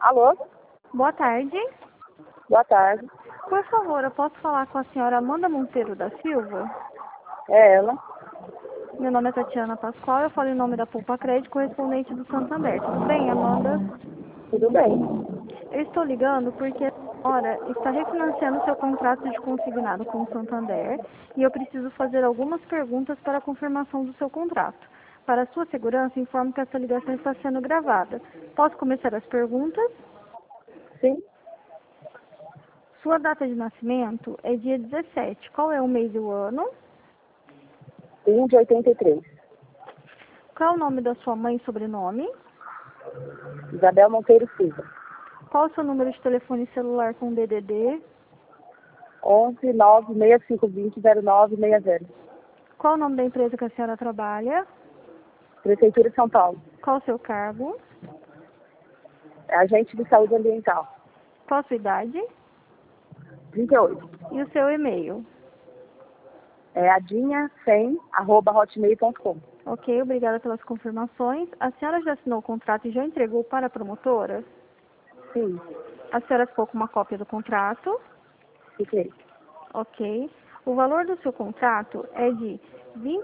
Alô? Boa tarde. Boa tarde. Por favor, eu posso falar com a senhora Amanda Monteiro da Silva? É ela? Meu nome é Tatiana Pascoal, eu falo em nome da Pulpa Crédito, correspondente do Santander. Tudo bem, Amanda? Tudo bem. Eu estou ligando porque a senhora está refinanciando seu contrato de consignado com o Santander e eu preciso fazer algumas perguntas para a confirmação do seu contrato. Para sua segurança, informo que essa ligação está sendo gravada. Posso começar as perguntas? Sim. Sua data de nascimento é dia 17. Qual é o mês e o ano? 1 de 83. Qual é o nome da sua mãe e sobrenome? Isabel Monteiro Silva. Qual é o seu número de telefone celular com DDD? 11 96520 0960. Qual é o nome da empresa que a senhora trabalha? Prefeitura de São Paulo. Qual é o seu cargo? É agente de saúde ambiental. Qual a sua idade? 38. E o seu e-mail? É adinha100@hotmail.com. Ok, obrigada pelas confirmações. A senhora já assinou o contrato e já entregou para a promotora? Sim. A senhora ficou com uma cópia do contrato? Fiquei. Ok. O valor do seu contrato é de R$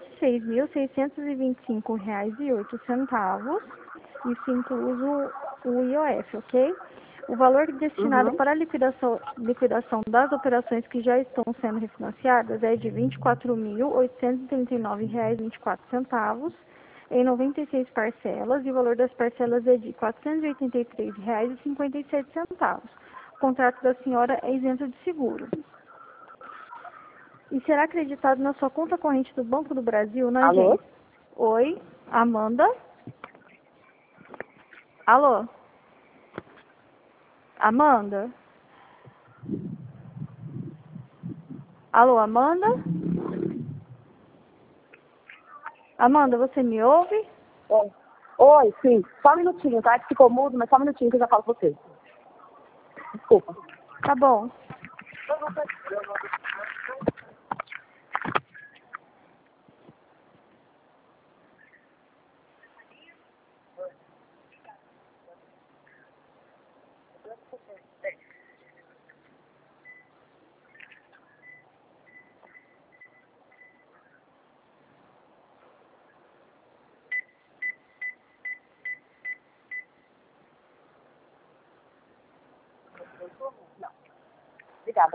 26.625,08. Isso inclui o IOF, ok? O valor destinado Uhum. para a liquidação das operações que já estão sendo refinanciadas é de R$ 24.839,24 em 96 parcelas e o valor das parcelas é de R$ 483,57. O contrato da senhora é isento de seguro. E será acreditado na sua conta corrente do Banco do Brasil, na Alô? agência? Oi, Amanda? Alô? Amanda? Alô, Amanda? Amanda, você me ouve? Oi. Oi, sim. Só um minutinho, tá? Que ficou mudo, mas só um minutinho que eu já falo com você. Desculpa. Tá bom. Obrigada.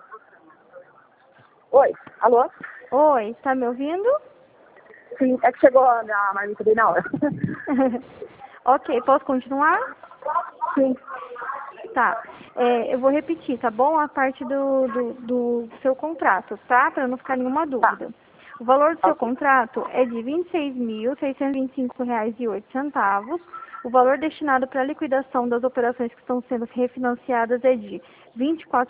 Oi. Alô? Oi, tá me ouvindo? Sim, é que chegou a marmita bem na hora. Ok, posso continuar? Sim. Tá. Eu vou repetir, tá bom? A parte do seu contrato, tá? Para não ficar nenhuma dúvida. O valor do seu Ok. contrato é de R$ 26.625,08. O valor destinado para a liquidação das operações que estão sendo refinanciadas é de R$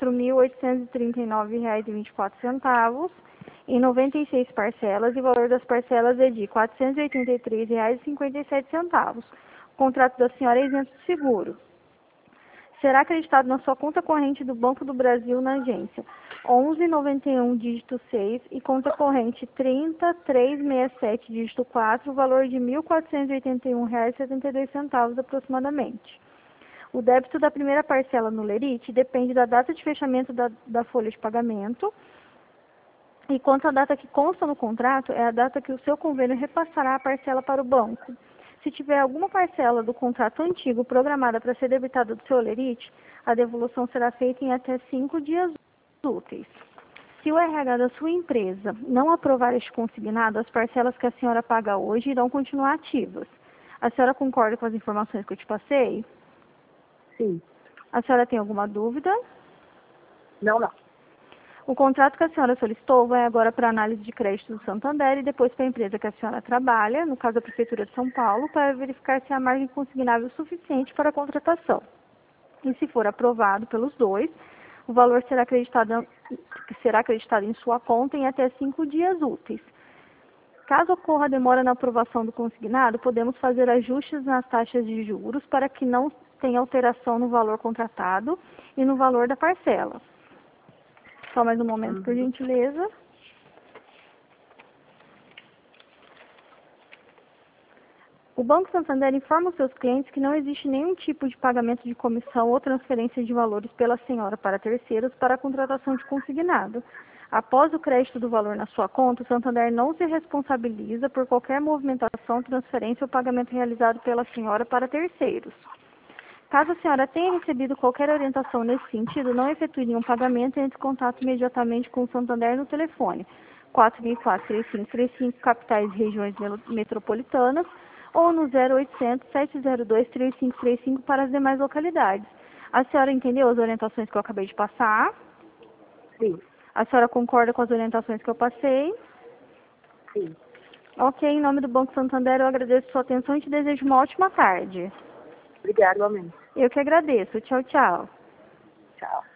24.839,24 em 96 parcelas e o valor das parcelas é de R$ 483,57. O contrato da senhora é isento de seguro. Será acreditado na sua conta corrente do Banco do Brasil na agência 1191 dígito 6 e conta corrente 30367 dígito 4, valor de R$ 1.481,72 aproximadamente. O débito da primeira parcela no Lerite depende da data de fechamento da folha de pagamento e quanto à data que consta no contrato é a data que o seu convênio repassará a parcela para o banco. Se tiver alguma parcela do contrato antigo programada para ser debitada do seu Lerite, a devolução será feita em até 5 dias úteis. Se o RH da sua empresa não aprovar este consignado, as parcelas que a senhora paga hoje irão continuar ativas. A senhora concorda com as informações que eu te passei? Sim. A senhora tem alguma dúvida? Não, não. O contrato que a senhora solicitou vai agora para análise de crédito do Santander e depois para a empresa que a senhora trabalha, no caso a Prefeitura de São Paulo, para verificar se há margem consignável suficiente para a contratação. E se for aprovado pelos dois, o valor será acreditado em sua conta em até 5 dias úteis. Caso ocorra demora na aprovação do consignado, podemos fazer ajustes nas taxas de juros para que não tenha alteração no valor contratado e no valor da parcela. Só mais um momento, por gentileza. O Banco Santander informa os seus clientes que não existe nenhum tipo de pagamento de comissão ou transferência de valores pela senhora para terceiros para a contratação de consignado. Após o crédito do valor na sua conta, o Santander não se responsabiliza por qualquer movimentação, transferência ou pagamento realizado pela senhora para terceiros. Caso a senhora tenha recebido qualquer orientação nesse sentido, não efetue nenhum pagamento e entre em contato imediatamente com o Santander no telefone 464-3535, capitais e regiões metropolitanas, ou no 0800 702 3535 para as demais localidades. A senhora entendeu as orientações que eu acabei de passar? Sim. A senhora concorda com as orientações que eu passei? Sim. Ok, em nome do Banco Santander, eu agradeço sua atenção e te desejo uma ótima tarde. Obrigada, igualmente. Eu que agradeço. Tchau, tchau. Tchau.